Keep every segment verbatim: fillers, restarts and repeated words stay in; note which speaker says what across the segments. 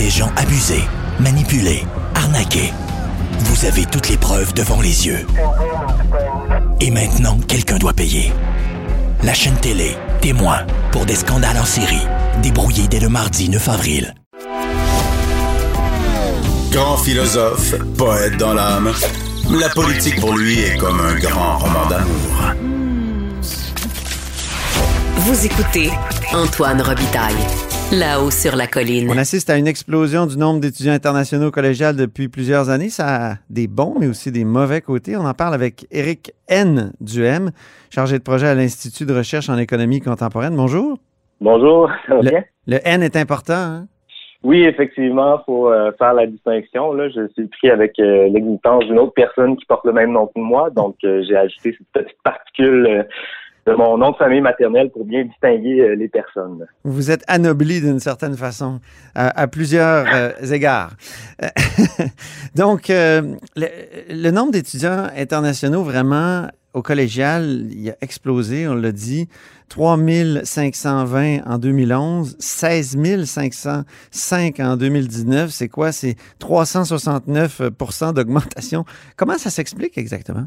Speaker 1: des gens abusés, manipulés, arnaqués. Vous avez toutes les preuves devant les yeux. Et maintenant, quelqu'un doit payer. La chaîne télé, témoin, pour des scandales en série, débrouillés dès le mardi neuf avril.
Speaker 2: Grand philosophe, poète dans l'âme, la politique pour lui est comme un grand roman d'amour.
Speaker 3: Vous écoutez Antoine Robitaille, là-haut sur la colline.
Speaker 4: On assiste à une explosion du nombre d'étudiants internationaux collégiales depuis plusieurs années. Ça a des bons, mais aussi des mauvais côtés. On en parle avec Éric N. Duhem, chargé de projet à l'Institut de recherche en économie contemporaine. Bonjour.
Speaker 5: Bonjour, ça va
Speaker 4: le,
Speaker 5: bien?
Speaker 4: Le N est important, hein?
Speaker 5: Oui, effectivement, il faut euh, faire la distinction. Là, je suis pris avec euh, l'existence d'une autre personne qui porte le même nom que moi, donc euh, j'ai ajouté cette petite particule euh, de mon nom de famille maternelle pour bien distinguer euh, les personnes.
Speaker 4: Vous êtes anobli d'une certaine façon, à, à plusieurs euh, égards. Donc, euh, le, le nombre d'étudiants internationaux vraiment au collégial, il a explosé, on l'a dit, trois mille cinq cent vingt en deux mille onze, seize mille cinq cent cinq en deux mille dix-neuf. C'est quoi? C'est trois cent soixante-neuf pour cent d'augmentation. Comment ça s'explique exactement?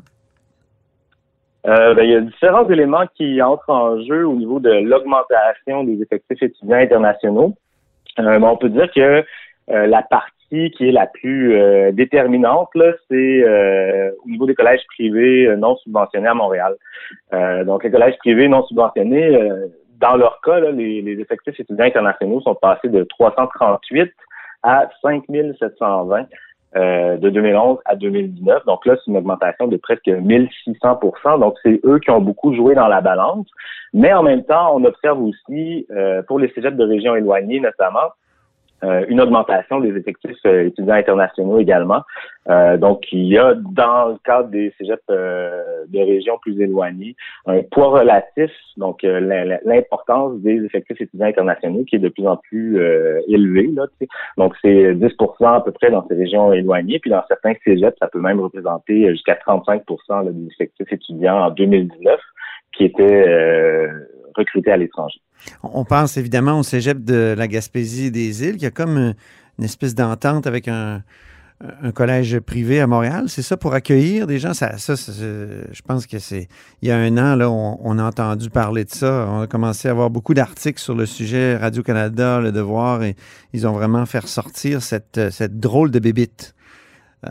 Speaker 5: Euh, ben, il y a différents éléments qui entrent en jeu au niveau de l'augmentation des effectifs étudiants internationaux. Euh, ben, on peut dire que euh, la partie qui est la plus euh, déterminante, là, c'est euh, au niveau des collèges privés euh, non subventionnés à Montréal. Euh, donc, les collèges privés non subventionnés, euh, dans leur cas, là, les, les effectifs étudiants internationaux sont passés de trois cent trente-huit à cinq mille sept cent vingt euh, de deux mille onze à deux mille dix-neuf. Donc là, c'est une augmentation de presque mille six cents pour cent. Donc, c'est eux qui ont beaucoup joué dans la balance. Mais en même temps, on observe aussi, euh, pour les cégeps de régions éloignées notamment, Euh, une augmentation des effectifs euh, étudiants internationaux également. Euh, donc, il y a dans le cadre des cégeps euh, de régions plus éloignées un poids relatif, donc euh, l'importance des effectifs étudiants internationaux qui est de plus en plus euh, élevé. Là, tu sais. Donc, c'est dix pour cent à peu près dans ces régions éloignées. Puis dans certains cégeps, ça peut même représenter jusqu'à trente-cinq pour cent là, des effectifs étudiants en deux mille dix-neuf qui étaient euh, recrutés à l'étranger.
Speaker 4: On pense évidemment au cégep de la Gaspésie et des Îles, qui a comme une, une espèce d'entente avec un, un collège privé à Montréal. C'est ça, pour accueillir des gens? Ça, ça je pense que c'est... Il y a un an, là, on, on a entendu parler de ça. On a commencé à avoir beaucoup d'articles sur le sujet, Radio-Canada, Le Devoir, et ils ont vraiment fait ressortir cette, cette drôle de bébite. Euh,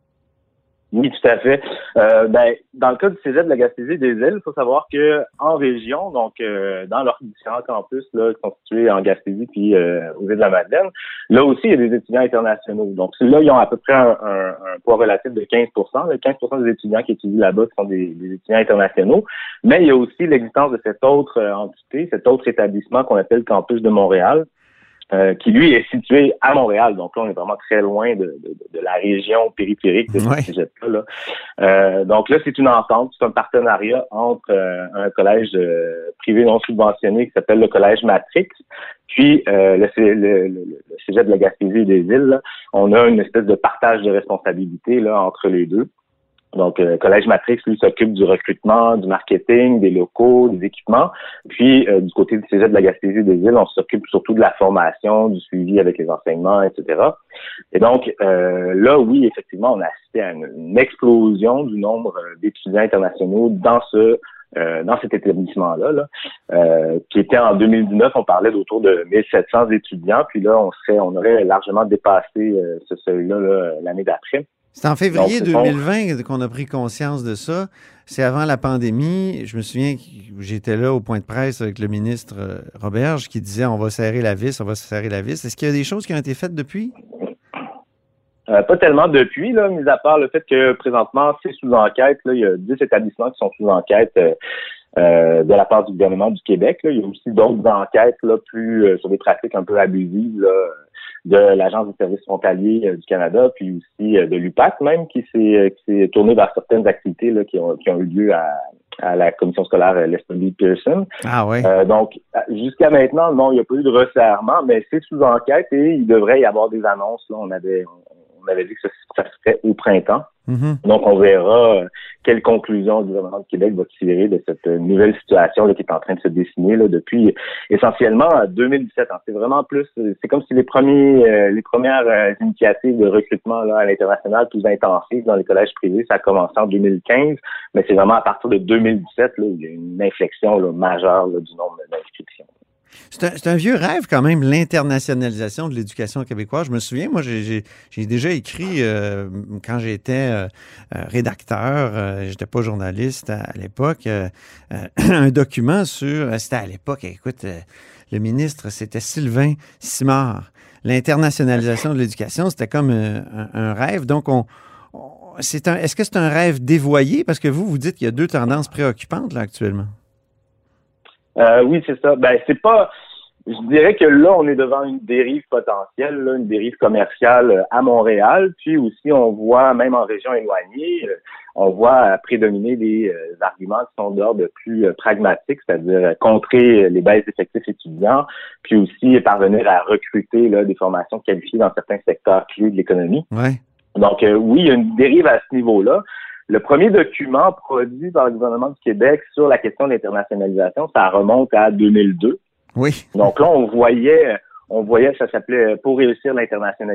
Speaker 5: Oui, tout à fait. Euh, ben, dans le cas du cégep de la Gaspésie et des Îles, il faut savoir que en région, donc euh, dans leurs différents campus là, constitués en Gaspésie puis euh, aux îles de la Madeleine, là aussi, il y a des étudiants internationaux. Donc là, ils ont à peu près un, un, un poids relatif de quinze pour cent. quinze pour cent des étudiants qui étudient là-bas sont des, des étudiants internationaux. Mais il y a aussi l'existence de cette autre euh, entité, cet autre établissement qu'on appelle le Campus de Montréal, Euh, qui, lui, est situé à Montréal. Donc là, on est vraiment très loin de, de, de la région périphérique de ce
Speaker 4: ouais.
Speaker 5: cégep-là. Là. Euh, donc là, c'est une entente, c'est un partenariat entre euh, un collège euh, privé non subventionné qui s'appelle le Collège Matrix, puis euh, le, le, le, le cégep de la Gaspésie et des Îles. Là, on a une espèce de partage de responsabilité là, entre les deux. Donc, le euh, Collège Matrix, lui, s'occupe du recrutement, du marketing, des locaux, des équipements. Puis, euh, du côté du cégep de la Gaspésie des Îles, on s'occupe surtout de la formation, du suivi avec les enseignements, et cetera. Et donc, euh, là, oui, effectivement, on a assisté à une, une explosion du nombre d'étudiants internationaux dans ce euh, dans cet établissement-là, là, euh, qui était en deux mille dix-neuf, on parlait d'autour de mille sept cents étudiants. Puis là, on serait, on aurait largement dépassé euh, ce seuil-là là, l'année d'après.
Speaker 4: C'est en février
Speaker 5: Donc,
Speaker 4: deux mille vingt qu'on a pris conscience de ça. C'est avant la pandémie. Je me souviens que j'étais là au point de presse avec le ministre Roberge qui disait « on va serrer la vis, on va serrer la vis ». Est-ce qu'il y a des choses qui ont été faites depuis?
Speaker 5: Euh, pas tellement depuis, là, mis à part le fait que présentement, c'est sous enquête. Là, il y a dix établissements qui sont sous enquête euh, euh, de la part du gouvernement du Québec. Là. Il y a aussi d'autres enquêtes là, plus euh, sur des pratiques un peu abusives là, de l'Agence des services frontaliers euh, du Canada, puis aussi euh, de l'U P A C même, qui s'est, euh, qui s'est tourné vers certaines activités là, qui, ont, qui ont eu lieu à, à la commission scolaire euh, Lester Pearson.
Speaker 4: Ah oui.
Speaker 5: Euh, donc, jusqu'à maintenant, non, il n'y a pas eu de resserrement, mais c'est sous enquête et il devrait y avoir des annonces. Là, on avait... On, On avait dit que ça, ça se ferait au printemps.
Speaker 4: Mm-hmm.
Speaker 5: Donc, on verra euh, quelles conclusions le gouvernement du Québec va tirer de cette euh, nouvelle situation là, qui est en train de se dessiner là, depuis essentiellement deux mille dix-sept. Hein. C'est vraiment plus, c'est comme si les premiers, euh, les premières euh, initiatives de recrutement là, à l'international plus intensives dans les collèges privés, ça a commencé en deux mille quinze, mais c'est vraiment à partir de deux mille dix-sept là, où il y a une inflexion là, majeure là, du nombre d'inscriptions.
Speaker 4: C'est un, c'est un vieux rêve quand même, l'internationalisation de l'éducation québécoise. Je me souviens, moi, j'ai, j'ai, j'ai déjà écrit, euh, quand j'étais euh, rédacteur, euh, j'étais pas journaliste à, à l'époque, euh, euh, un document sur, c'était à l'époque, écoute, euh, le ministre, c'était Sylvain Simard. L'internationalisation de l'éducation, c'était comme euh, un, un rêve. Donc, on, on c'est un, est-ce que c'est un rêve dévoyé? Parce que vous, vous dites qu'il y a deux tendances préoccupantes là actuellement.
Speaker 5: Euh, oui, c'est ça. Ben, c'est pas. Je dirais que là, on est devant une dérive potentielle, là, une dérive commerciale à Montréal. Puis aussi, on voit, même en région éloignée, on voit prédominer des euh, arguments qui sont d'ordre plus euh, pragmatique, c'est-à-dire contrer les baisses d'effectifs étudiants, puis aussi parvenir à recruter là, des formations qualifiées dans certains secteurs clés de l'économie.
Speaker 4: Ouais.
Speaker 5: Donc, euh, oui, il y a une dérive à ce niveau-là. Le premier document produit par le gouvernement du Québec sur la question de l'internationalisation, ça remonte à deux mille deux.
Speaker 4: Oui.
Speaker 5: Donc là, on voyait, on voyait, ça s'appelait « Pour réussir l'internationalisation ».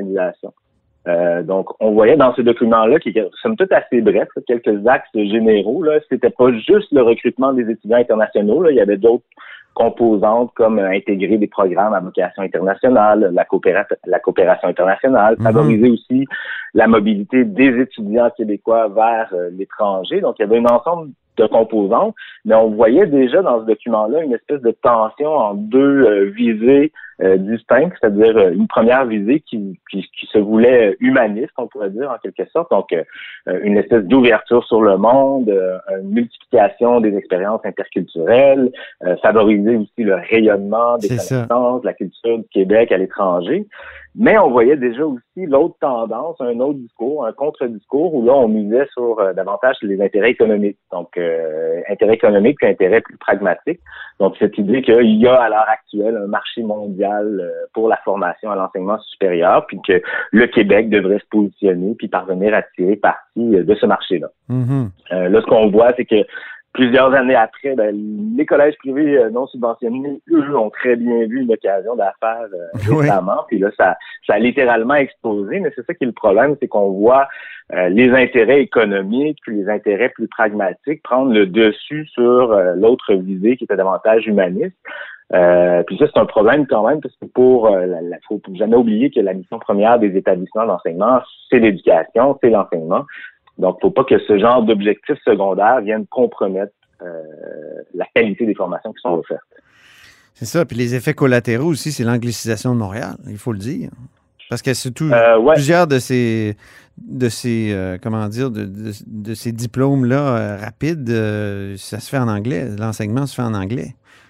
Speaker 5: Euh, donc, on voyait dans ce document-là, qui est somme toute assez bref, là, quelques axes généraux. Là, c'était pas juste le recrutement des étudiants internationaux. Là, il y avait d'autres composantes comme euh, intégrer des programmes à vocation internationale, la, coopéra- la coopération internationale, mm-hmm. favoriser aussi la mobilité des étudiants québécois vers euh, l'étranger. Donc, il y avait un ensemble de composantes, mais on voyait déjà dans ce document-là une espèce de tension en deux euh, visées euh, distinctes, c'est-à-dire euh, une première visée qui, qui, qui se voulait humaniste, on pourrait dire en quelque sorte, donc euh, une espèce d'ouverture sur le monde, euh, une multiplication des expériences interculturelles, euh, favoriser aussi le rayonnement des
Speaker 4: C'est
Speaker 5: connaissances, ça. La culture du Québec à l'étranger. Mais on voyait déjà aussi l'autre tendance, un autre discours, un contre-discours, où là, on misait sur euh, davantage les intérêts économiques. Donc, euh, intérêts économiques puis intérêts plus pragmatiques. Donc, cette idée qu'il y a à l'heure actuelle un marché mondial euh, pour la formation à l'enseignement supérieur, puis que le Québec devrait se positionner puis parvenir à tirer parti euh, de ce marché-là. Mm-hmm. Euh, là, ce qu'on voit, c'est que plusieurs années après, ben, les collèges privés euh, non subventionnés, eux, ont très bien vu une occasion d'affaires euh, récemment. Oui. Puis là, ça, ça a littéralement explosé. Mais c'est ça qui est le problème, c'est qu'on voit euh, les intérêts économiques puis les intérêts plus pragmatiques prendre le dessus sur euh, l'autre visée qui était davantage humaniste. Euh, puis ça, c'est un problème quand même, parce que pour euh, la, la, faut jamais oublier que la mission première des établissements d'enseignement, c'est l'éducation, c'est l'enseignement. Donc, faut pas que ce genre d'objectifs secondaires viennent compromettre euh, la qualité des formations qui sont offertes.
Speaker 4: C'est ça. Puis les effets collatéraux aussi, c'est l'anglicisation de Montréal, il faut le dire. Parce que surtout,
Speaker 5: euh, ouais.
Speaker 4: plusieurs de ces, de ces euh, comment dire, de, de, de ces diplômes-là euh, rapides, euh, ça se fait en anglais. L'enseignement se fait en anglais.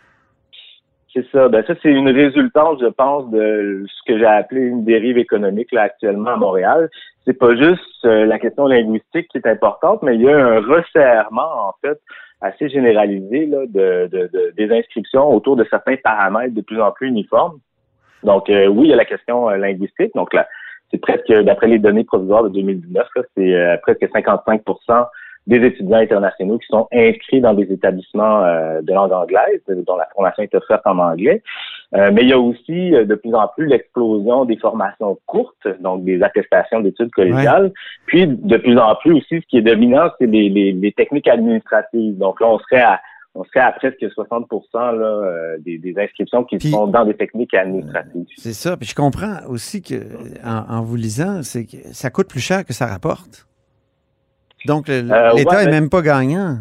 Speaker 5: C'est ça. Ben ça, c'est une résultante, je pense, de ce que j'ai appelé une dérive économique là actuellement à Montréal. C'est pas juste euh, la question linguistique qui est importante, mais il y a un resserrement, en fait, assez généralisé là, de, de, de des inscriptions autour de certains paramètres de plus en plus uniformes. Donc, euh, oui, il y a la question euh, linguistique. Donc là, c'est presque, d'après les données provisoires de deux mille dix-neuf, là, c'est euh, presque cinquante-cinq pour cent des étudiants internationaux qui sont inscrits dans des établissements euh, de langue anglaise, dont la formation est offerte en anglais. Euh, mais il y a aussi euh, de plus en plus l'explosion des formations courtes, donc des attestations d'études collégiales. Ouais. Puis de plus en plus aussi, ce qui est dominant, c'est les, les, les techniques administratives. Donc là, on serait à on serait à presque soixante pour cent là, euh, des, des inscriptions qui Puis, sont dans des techniques administratives.
Speaker 4: C'est ça. Puis je comprends aussi que en, en vous lisant, c'est que ça coûte plus cher que ça rapporte. Donc, le, euh, l'État ouais, est ben, même pas gagnant.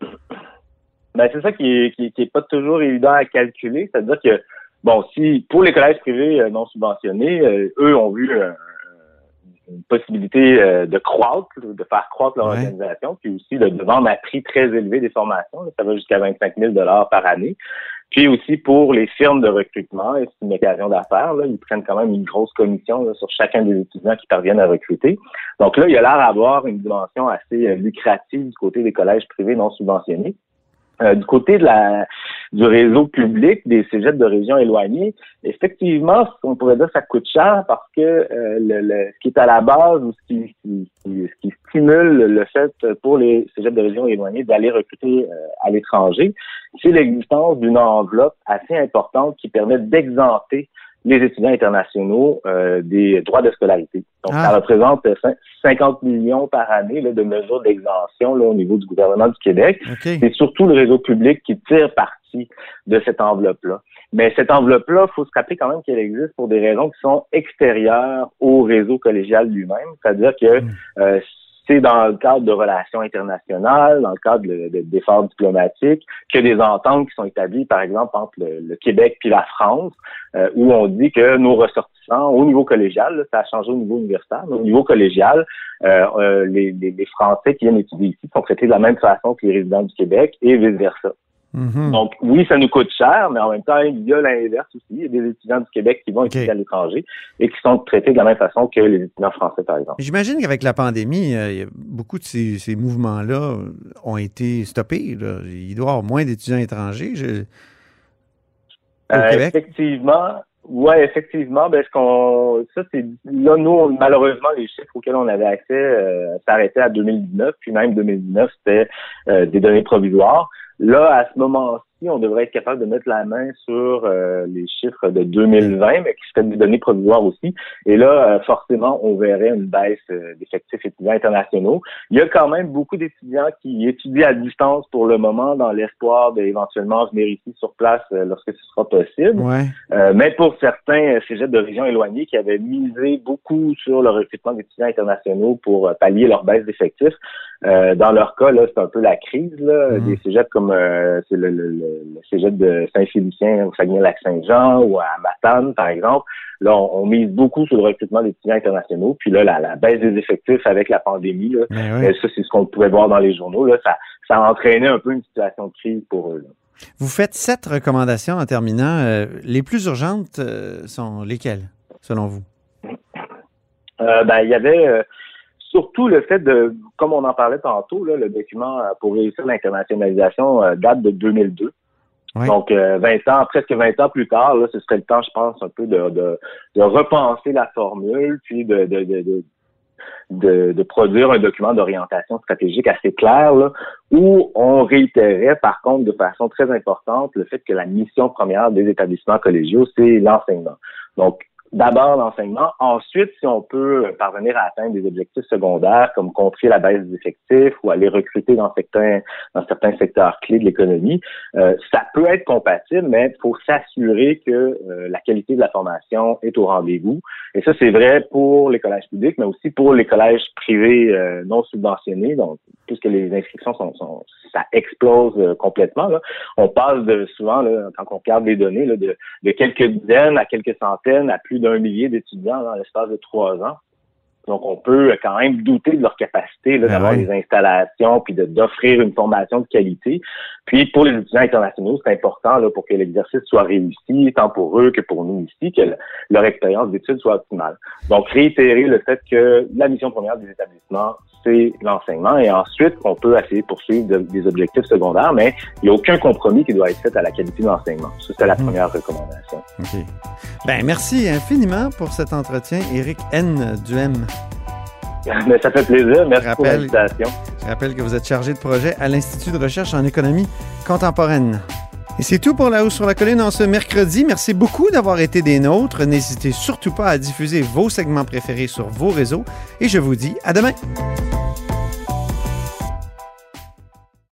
Speaker 5: Ben, c'est ça qui est, qui, qui est pas toujours évident à calculer. C'est-à-dire que, bon, si pour les collèges privés euh, non subventionnés, euh, eux ont vu euh, une possibilité euh, de croître, de faire croître leur ouais. organisation, puis aussi de, de vendre à prix très élevé des formations. Là, ça va jusqu'à vingt-cinq mille dollars par année. Puis aussi pour les firmes de recrutement, et c'est une occasion d'affaires, là, ils prennent quand même une grosse commission là, sur chacun des étudiants qui parviennent à recruter. Donc là, il y a l'air d'avoir une dimension assez euh, lucrative du côté des collèges privés non subventionnés. Euh, du côté de la du réseau public des cégeps de régions éloignées, effectivement, on pourrait dire que ça coûte cher parce que euh, le, le, ce qui est à la base ou ce qui, qui, qui, ce qui stimule le fait pour les cégeps de régions éloignées d'aller recruter euh, à l'étranger, c'est l'existence d'une enveloppe assez importante qui permet d'exempter les étudiants internationaux euh, des droits de scolarité. Donc, ah. ça représente cinquante millions par année là, de mesures d'exemption là, au niveau du gouvernement du Québec. Okay. C'est surtout le réseau public qui tire parti de cette enveloppe-là. Mais cette enveloppe-là, il faut se rappeler quand même qu'elle existe pour des raisons qui sont extérieures au réseau collégial lui-même. C'est-à-dire que mmh. euh, c'est dans le cadre de relations internationales, dans le cadre de, de, d'efforts diplomatiques, qu'il y a des ententes qui sont établies, par exemple, entre le, le Québec puis la France, euh, où on dit que nos ressortissants, au niveau collégial, là, ça a changé au niveau universitaire, mais au niveau collégial, euh, euh, les, les, les Français qui viennent étudier ici sont traités de la même façon que les résidents du Québec et vice-versa. Mm-hmm. Donc, oui, ça nous coûte cher, mais en même temps, il y a l'inverse aussi. Il y a des étudiants du Québec qui vont okay. étudier à l'étranger et qui sont traités de la même façon que les étudiants français, par exemple.
Speaker 4: J'imagine qu'avec la pandémie, euh, beaucoup de ces, ces mouvements-là ont été stoppés. Là. Il doit y avoir moins d'étudiants étrangers je... au
Speaker 5: euh,
Speaker 4: Québec.
Speaker 5: Effectivement. Oui, effectivement. Ben, ce qu'on, ça, c'est, là, nous, malheureusement, les chiffres auxquels on avait accès euh, s'arrêtaient à deux mille dix-neuf, puis même deux mille dix-neuf, c'était euh, des données provisoires. Là, à ce moment-ci, on devrait être capable de mettre la main sur euh, les chiffres de deux mille vingt, mais qui seraient des données provisoires aussi. Et là, euh, forcément, on verrait une baisse euh, d'effectifs étudiants internationaux. Il y a quand même beaucoup d'étudiants qui étudient à distance pour le moment dans l'espoir d'éventuellement venir ici sur place euh, lorsque ce sera possible.
Speaker 4: Ouais.
Speaker 5: Euh, mais pour certains euh, cégeps de régions éloignées qui avaient misé beaucoup sur le recrutement d'étudiants internationaux pour euh, pallier leur baisse d'effectifs, euh, dans leur cas, là, c'est un peu la crise là, mmh. des cégeps comme euh, c'est le, le, le le cégep de Saint-Félicien au Saguenay-Lac-Saint-Jean ou à Matane, par exemple. Là, on, on mise beaucoup sur le recrutement d'étudiants internationaux. Puis là, la, la baisse des effectifs avec la pandémie, là, oui. ça, c'est ce qu'on pouvait voir dans les journaux. Là, ça, ça a entraîné un peu une situation de crise pour eux. Là.
Speaker 4: Vous faites sept recommandations en terminant. Euh, les plus urgentes euh, sont lesquelles, selon vous?
Speaker 5: Euh, ben, il y avait... Euh, Surtout le fait de, comme on en parlait tantôt, là, le document pour réussir l'internationalisation euh, date de deux mille deux. Oui. Donc, euh, vingt ans, presque vingt ans plus tard, là, ce serait le temps, je pense, un peu de, de, de repenser la formule, puis de, de, de, de, de, de produire un document d'orientation stratégique assez clair, là, où on réitérait, par contre, de façon très importante, le fait que la mission première des établissements collégiaux, c'est l'enseignement. Donc, d'abord l'enseignement. Ensuite, si on peut parvenir à atteindre des objectifs secondaires comme contrer la baisse des effectifs ou aller recruter dans certains dans certains secteurs clés de l'économie, euh, ça peut être compatible, mais il faut s'assurer que euh, la qualité de la formation est au rendez-vous. Et ça, c'est vrai pour les collèges publics, mais aussi pour les collèges privés euh, non subventionnés. Donc, puisque les inscriptions sont, sont ça explose euh, complètement. Là. On passe de souvent, là, quand on regarde les données, là, de, de quelques dizaines à quelques centaines à plus d'un millier d'étudiants dans l'espace de trois ans. Donc, on peut quand même douter de leur capacité là, d'avoir oui. des installations puis de, d'offrir une formation de qualité. Puis, pour les étudiants internationaux, c'est important là, pour que l'exercice soit réussi, tant pour eux que pour nous ici, que le, leur expérience d'études soit optimale. Donc, réitérer le fait que la mission première des établissements, c'est l'enseignement. Et ensuite, on peut essayer de poursuivre de, des objectifs secondaires, mais il n'y a aucun compromis qui doit être fait à la qualité de l'enseignement. Ça, c'est la mmh. première recommandation.
Speaker 4: OK. Ben, merci infiniment pour cet entretien, Éric N. Duhem.
Speaker 5: Mais ça fait plaisir. Merci rappelle, pour l'invitation.
Speaker 4: Je rappelle que vous êtes chargé de projet à l'Institut de recherche en économie contemporaine. Et c'est tout pour La Hausse sur la Colline en ce mercredi. Merci beaucoup d'avoir été des nôtres. N'hésitez surtout pas à diffuser vos segments préférés sur vos réseaux. Et je vous dis à demain.